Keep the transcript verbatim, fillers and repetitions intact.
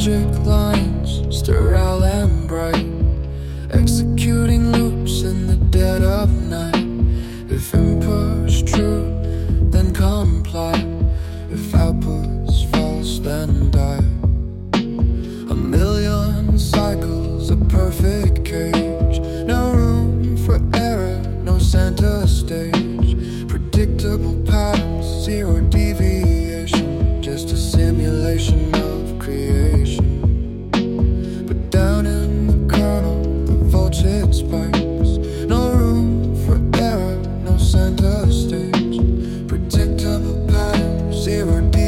Logic lines, sterile and bright, executing loops in the dead of night. If input's true, then comply. If output's false, then die. A million cycles, a perfect cage. No room for error, no center stage. Predictable patterns, zero deviation. Just a simulation of creation. But down in the kernel, the voltage spikes. No room for error, no center stage. Predictable patterns, zero deviation.